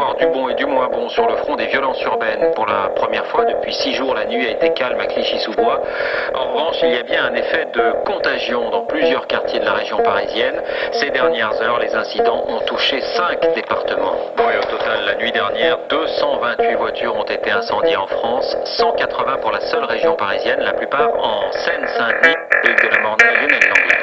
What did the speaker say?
avoir du bon et du moins bon sur le front des violences urbaines. Pour la première fois depuis 6 jours, la nuit a été calme à Clichy-sous-Bois. En revanche, il y a bien un effet de contagion dans plusieurs quartiers de la région parisienne. Ces dernières heures, les incidents ont touché 5 départements. Bon, et au total, la nuit dernière, 228 voitures ont été incendiées en France, 180 pour la seule région parisienne, la plupart en Seine-Saint-Denis, Hugues de la Mornay, Lionel Langlais.